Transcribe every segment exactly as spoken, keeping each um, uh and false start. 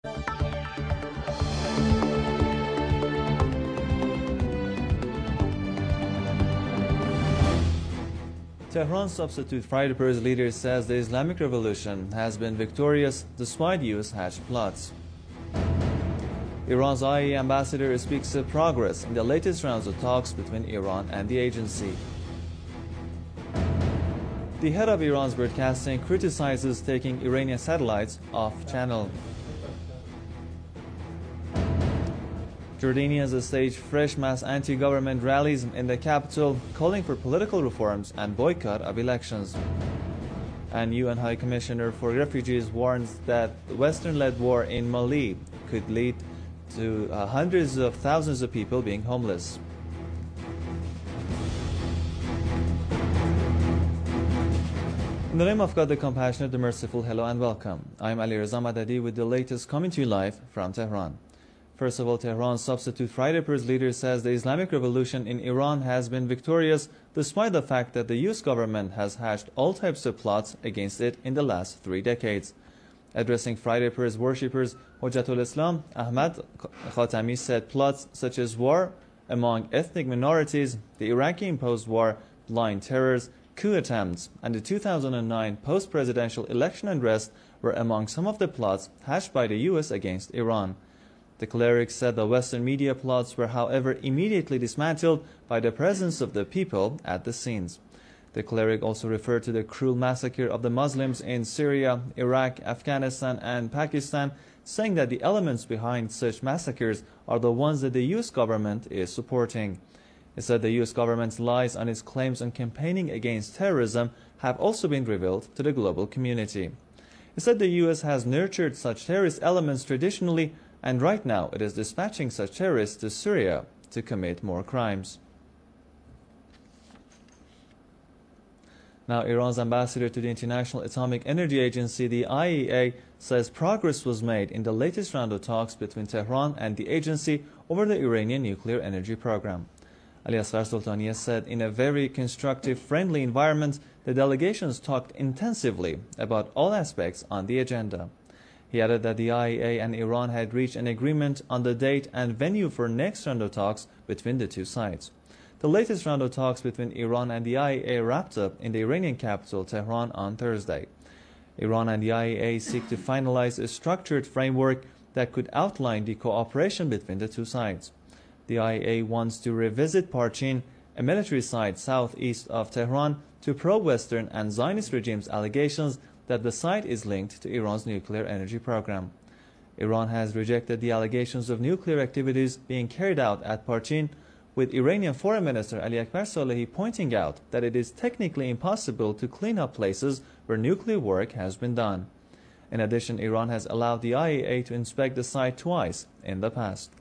Tehran substitute Friday leader says the Islamic Revolution has been victorious despite U S hatched plots. Iran's I A E ambassador speaks of progress in the latest rounds of talks between Iran and the agency. The head of Iran's broadcasting criticizes taking Iranian satellites off channel. Jordanians stage fresh mass anti-government rallies in the capital, calling for political reforms and boycott of elections. And U N High Commissioner for Refugees warns that the Western-led war in Mali could lead to uh, hundreds of thousands of people being homeless. In the name of God, the Compassionate, the Merciful, hello and welcome. I'm Ali Reza Madadi with the latest coming to you live from Tehran. First of all, Tehran's substitute Friday leader says the Islamic Revolution in Iran has been victorious despite the fact that the U S government has hatched all types of plots against it in the last three decades. Addressing Friday prayers worshippers, Hujjatul Islam Ahmad Khatami said plots such as war among ethnic minorities, the Iraqi-imposed war, blind terrors, coup attempts, and the two thousand nine post-presidential election unrest were among some of the plots hatched by the U S against Iran. The cleric said the Western media plots were, however, immediately dismantled by the presence of the people at the scenes. The cleric also referred to the cruel massacre of the Muslims in Syria, Iraq, Afghanistan, and Pakistan, saying that the elements behind such massacres are the ones that the U S government is supporting. He said the U S government's lies on its claims on campaigning against terrorism have also been revealed to the global community. He said the U S has nurtured such terrorist elements traditionally, and right now it is dispatching such terrorists to Syria to commit more crimes. Now, Iran's ambassador to the International Atomic Energy Agency, the I A E A, says progress was made in the latest round of talks between Tehran and the agency over the Iranian nuclear energy program. Ali Asghar Soltanieh said in a very constructive, friendly environment, the delegations talked intensively about all aspects on the agenda. He added that the I A E A and Iran had reached an agreement on the date and venue for next round of talks between the two sides. The latest round of talks between Iran and the I A E A wrapped up in the Iranian capital, Tehran, on Thursday. Iran and the I A E A seek to finalize a structured framework that could outline the cooperation between the two sides. The I A E A wants to revisit Parchin, a military site southeast of Tehran, to pro-Western and Zionist regime's allegations that the site is linked to Iran's nuclear energy program. Iran has rejected the allegations of nuclear activities being carried out at Parchin, with Iranian Foreign Minister Ali Akbar Salehi pointing out that it is technically impossible to clean up places where nuclear work has been done. In addition, Iran has allowed the I A E A to inspect the site twice in the past.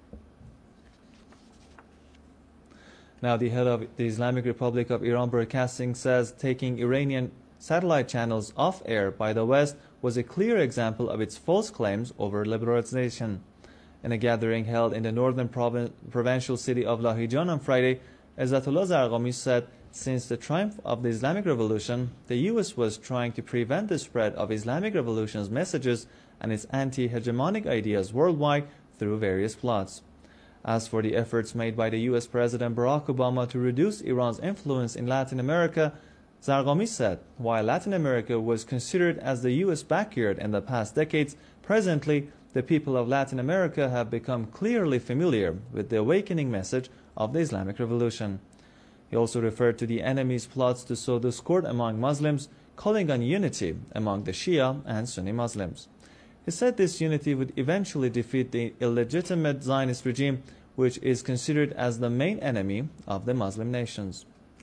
Now, the head of the Islamic Republic of Iran Broadcasting says taking Iranian satellite channels off air by the West was a clear example of its false claims over liberalization. In a gathering held in the northern provin provincial city of Lahijan on Friday, Izzatullah Zarqami said since the triumph of the Islamic Revolution, the U S was trying to prevent the spread of Islamic Revolution's messages and its anti-hegemonic ideas worldwide through various plots. As for the efforts made by the U S President Barack Obama to reduce Iran's influence in Latin America, Zarqami said, while Latin America was considered as the U S backyard in the past decades, presently the people of Latin America have become clearly familiar with the awakening message of the Islamic Revolution. He also referred to the enemy's plots to sow discord among Muslims, calling on unity among the Shia and Sunni Muslims. He said this unity would eventually defeat the illegitimate Zionist regime, which is considered as the main enemy of the Muslim nations.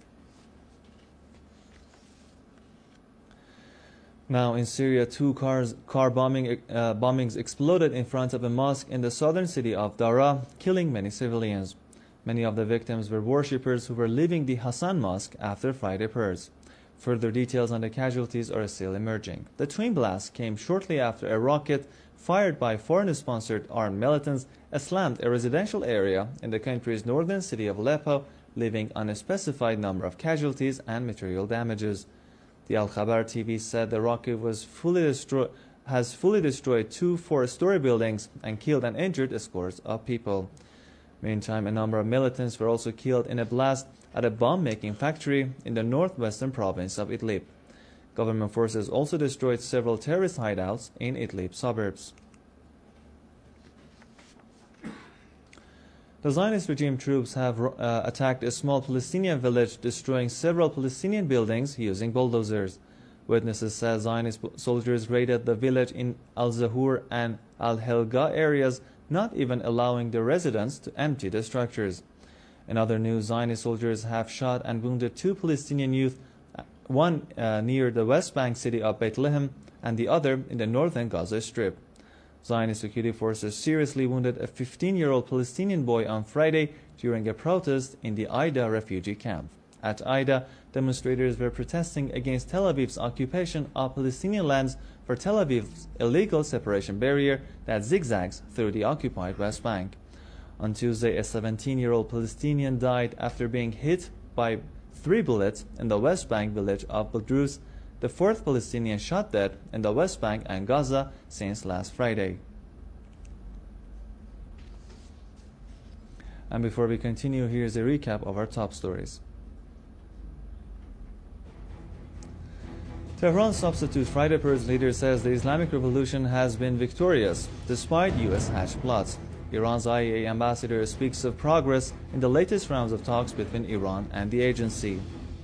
Now, in Syria, two cars, car bombing, uh, bombings exploded in front of a mosque in the southern city of Daraa, killing many civilians. Many of the victims were worshippers who were leaving the Hassan Mosque after Friday prayers. Further details on the casualties are still emerging. The twin blast came shortly after a rocket fired by foreign-sponsored armed militants slammed a residential area in the country's northern city of Aleppo, leaving an unspecified number of casualties and material damages. The Al Khabar T V said the rocket was fully, destro has fully destroyed two four-story buildings and killed and injured a score of people. Meantime, a number of militants were also killed in a blast at a bomb-making factory in the northwestern province of Idlib. Government forces also destroyed several terrorist hideouts in Idlib suburbs. The Zionist regime troops have uh, attacked a small Palestinian village, destroying several Palestinian buildings using bulldozers. Witnesses said Zionist soldiers raided the village in Al-Zahur and Al-Helga areas, not even allowing the residents to empty the structures. In other news, Zionist soldiers have shot and wounded two Palestinian youth, one uh, near the West Bank city of Bethlehem and the other in the northern Gaza Strip. Zionist security forces seriously wounded a fifteen-year-old Palestinian boy on Friday during a protest in the Aida refugee camp. At Aida, demonstrators were protesting against Tel Aviv's occupation of Palestinian lands for Tel Aviv's illegal separation barrier that zigzags through the occupied West Bank. On Tuesday, a seventeen-year-old Palestinian died after being hit by three bullets in the West Bank village of Badrus, the fourth Palestinian shot dead in the West Bank and Gaza since last Friday. And before we continue, here's a recap of our top stories. Tehran's substitute Friday Purge leader says the Islamic Revolution has been victorious despite U S hatched plots. Iran's I A E A ambassador speaks of progress in the latest rounds of talks between Iran and the agency.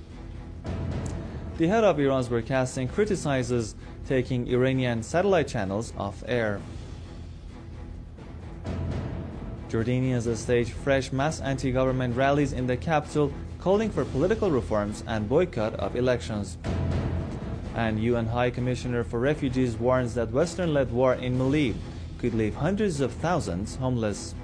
The head of Iran's broadcasting criticizes taking Iranian satellite channels off air. Jordanians stage fresh mass anti-government rallies in the capital, calling for political reforms and boycott of elections. And U N High Commissioner for Refugees warns that Western-led war in Mali could leave hundreds of thousands homeless.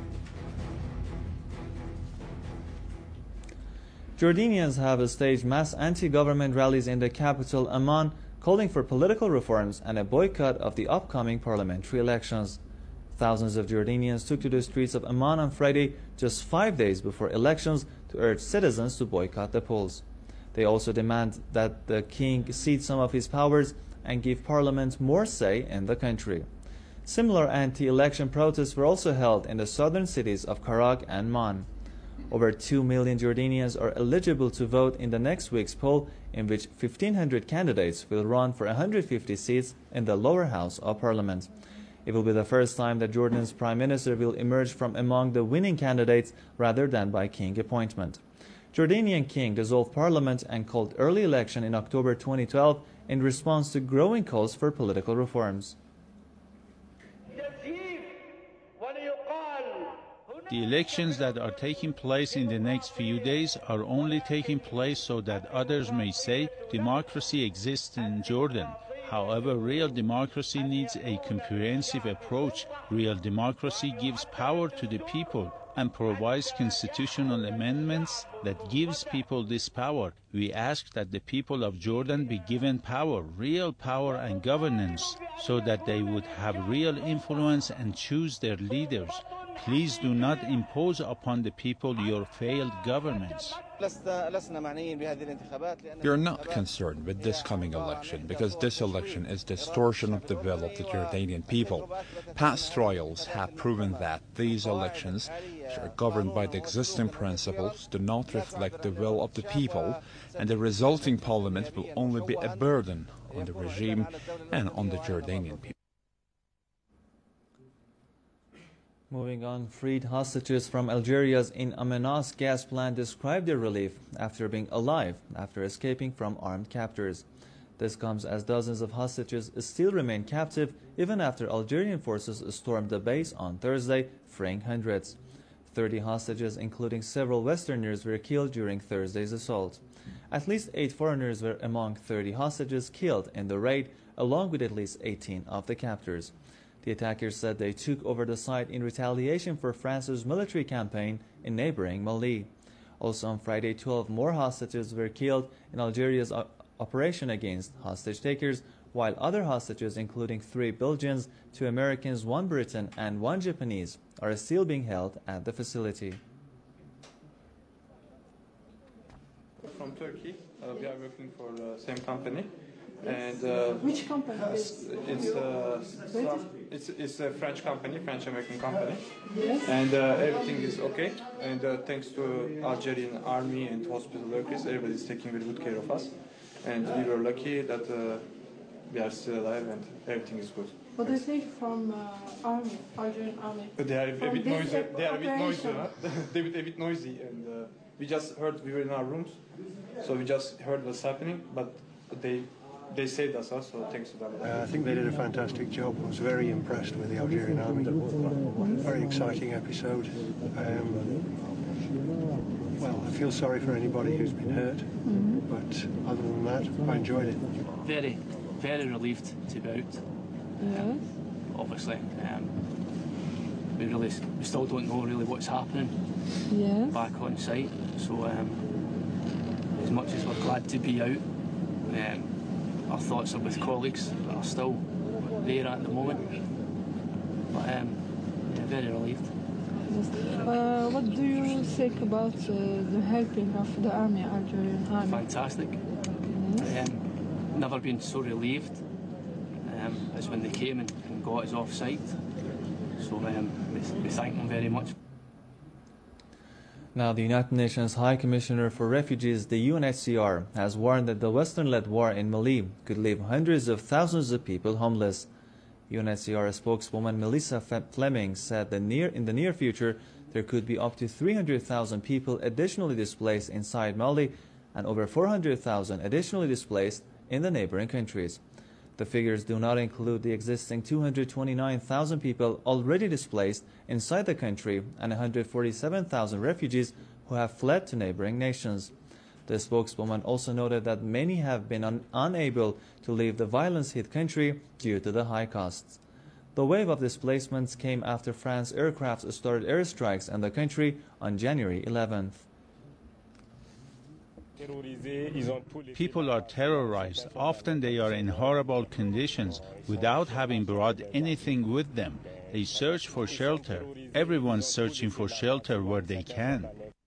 Jordanians have staged mass anti-government rallies in the capital, Amman, calling for political reforms and a boycott of the upcoming parliamentary elections. Thousands of Jordanians took to the streets of Amman on Friday, just five days before elections, to urge citizens to boycott the polls. They also demand that the king cede some of his powers and give parliament more say in the country. Similar anti-election protests were also held in the southern cities of Karak and Man. Over two million Jordanians are eligible to vote in the next week's poll, in which fifteen hundred candidates will run for one hundred fifty seats in the lower house of parliament. It will be the first time that Jordan's prime minister will emerge from among the winning candidates rather than by king appointment. Jordanian king dissolved parliament and called early election in October twenty twelve in response to growing calls for political reforms. The elections that are taking place in the next few days are only taking place so that others may say democracy exists in Jordan. However, real democracy needs a comprehensive approach. Real democracy gives power to the people and provides constitutional amendments that gives people this power. We ask that the people of Jordan be given power, real power and governance, so that they would have real influence and choose their leaders. Please do not impose upon the people your failed governments. We are not concerned with this coming election because this election is distortion of the will of the Jordanian people. Past trials have proven that these elections, which are governed by the existing principles, do not reflect the will of the people, and the resulting parliament will only be a burden on the regime and on the Jordanian people. Moving on, freed hostages from Algeria's In Amenas gas plant described their relief after being alive after escaping from armed captors. This comes as dozens of hostages still remain captive even after Algerian forces stormed the base on Thursday, freeing hundreds. thirty hostages, including several Westerners, were killed during Thursday's assault. At least eight foreigners were among thirty hostages killed in the raid, along with at least eighteen of the captors. The attackers said they took over the site in retaliation for France's military campaign in neighboring Mali. Also on Friday, twelve more hostages were killed in Algeria's operation against hostage-takers, while other hostages, including three Belgians, two Americans, one Briton, and one Japanese, are still being held at the facility. From Turkey, uh, we are working for the same company. And uh, Which company? Is it's uh, some, it's it's a French company, French American company. Yes. And uh, everything is okay. And uh, thanks to Algerian army and hospital workers, everybody's taking very good care of us. And we were lucky that uh, we are still alive and everything is good. What do you think from uh, army, Algerian army? They are a From bit this noisy. They are a bit noisy. operation. Huh? They're a bit noisy, and uh, we just heard. We were in our rooms, so we just heard what's happening. But they they saved us, huh? So thanks to them. Uh, I think they did a fantastic job. I was very impressed with the Algerian army. Very exciting episode. Um, well, I feel sorry for anybody who's been hurt, Mm-hmm. but other than that, I enjoyed it. Very, very relieved to be out. Yes. Obviously, um, we really, we still don't know really what's happening Yes. back on site. So, um, as much as we're glad to be out, um, our thoughts are with colleagues that are still there at the moment. But um, yeah, very relieved. Uh, what do you think about uh, the helping of the army, Algerian army? Fantastic. Yes. Um, never been so relieved um, as when they came and, and got us off site. So um, we, we thank them very much. Now, the United Nations High Commissioner for Refugees, the U N H C R, has warned that the Western-led war in Mali could leave hundreds of thousands of people homeless. U N H C R spokeswoman Melissa Fleming said that near, in the near future there could be up to three hundred thousand people additionally displaced inside Mali and over four hundred thousand additionally displaced in the neighboring countries. The figures do not include the existing two hundred twenty-nine thousand people already displaced inside the country and one hundred forty-seven thousand refugees who have fled to neighboring nations. The spokeswoman also noted that many have been un unable to leave the violence-hit country due to the high costs. The wave of displacements came after France aircraft started airstrikes in the country on January eleventh. People are terrorized. Often they are in horrible conditions without having brought anything with them. They search for shelter. Everyone's searching for shelter where they can.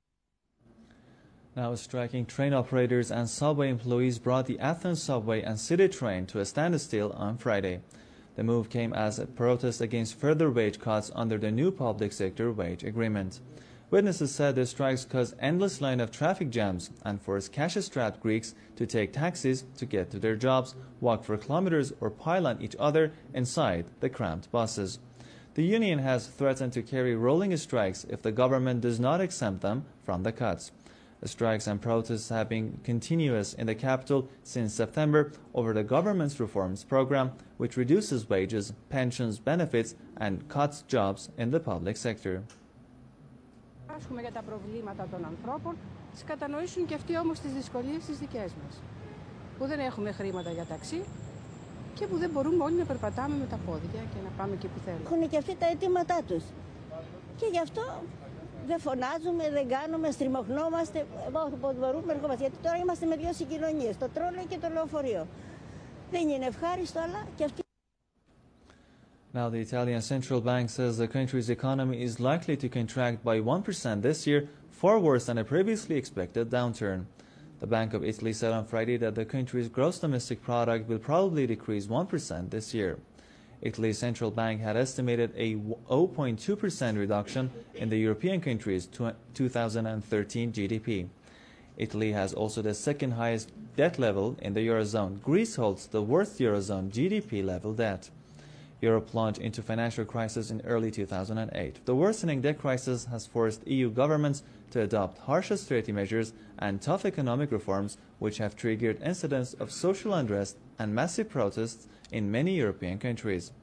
Now, striking train operators and subway employees brought the Athens subway and city train to a standstill on Friday. The move came as a protest against further wage cuts under the new public sector wage agreement. Witnesses said the strikes caused endless line of traffic jams and forced cash-strapped Greeks to take taxis to get to their jobs, walk for kilometers, or pile on each other inside the cramped buses. The union has threatened to carry rolling strikes if the government does not exempt them from the cuts. The strikes and protests have been continuous in the capital since September over the government's reforms program, which reduces wages, pensions, benefits, and cuts jobs in the public sector. Άσχουμε για τα προβλήματα των ανθρώπων, τις κατανοήσουν και αυτοί όμως τις δυσκολίες τις δικές μας. Που δεν έχουμε χρήματα για ταξί και που δεν μπορούμε όλοι να περπατάμε με τα πόδια και να πάμε εκεί που θέλουμε. Έχουν και αυτοί τα αιτήματά τους. Και γι' αυτό δεν φωνάζουμε, δεν κάνουμε, στριμωχνόμαστε. Όποτε μπορούμε ερχόμαστε. Γιατί τώρα είμαστε με δύο συγκοινωνίες, το τρόλο και το λεωφορείο. Δεν είναι ευχάριστο, αλλά και αυτοί. Now, the Italian central bank says the country's economy is likely to contract by one percent this year, far worse than a previously expected downturn. The Bank of Italy said on Friday that the country's gross domestic product will probably decrease one percent this year. Italy's central bank had estimated a zero point two percent reduction in the European country's two thousand thirteen G D P. Italy has also the second highest debt level in the Eurozone. Greece holds the worst Eurozone G D P level debt. Europe plunged into financial crisis in early two thousand eight. The worsening debt crisis has forced E U governments to adopt harsh austerity measures and tough economic reforms, which have triggered incidents of social unrest and massive protests in many European countries.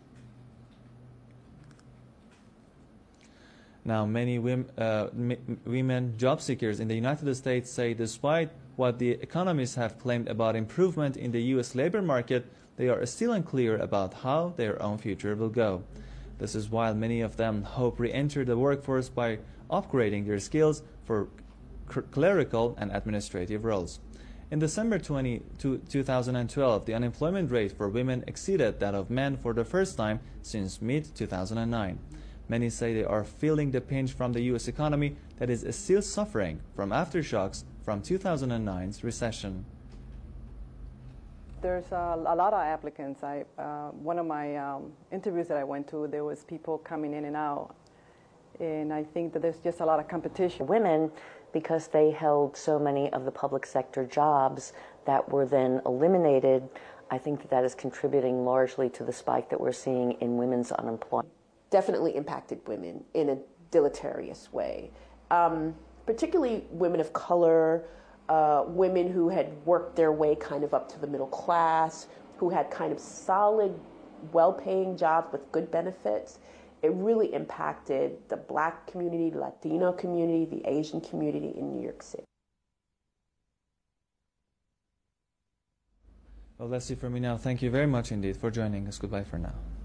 Now, many women, uh, women job seekers in the United States say despite what the economists have claimed about improvement in the U S labor market, they are still unclear about how their own future will go. This is while many of them hope re-enter the workforce by upgrading their skills for clerical and administrative roles. In December twenty, two thousand twelve, the unemployment rate for women exceeded that of men for the first time since mid two thousand nine. Many say they are feeling the pinch from the U S economy that is still suffering from aftershocks from two thousand nine's recession. there's a, a lot of applicants. I, uh, one of my um, interviews that I went to, there was people coming in and out, and I think that there's just a lot of competition. Women, because they held so many of the public sector jobs that were then eliminated, I think that that is contributing largely to the spike that we're seeing in women's unemployment. Definitely impacted women in a deleterious way, um, particularly women of color, uh, women who had worked their way kind of up to the middle class, who had kind of solid, well-paying jobs with good benefits. It really impacted the Black community, the Latino community, the Asian community in New York City. Well, that's it for me now. Thank you very much indeed for joining us. Goodbye for now.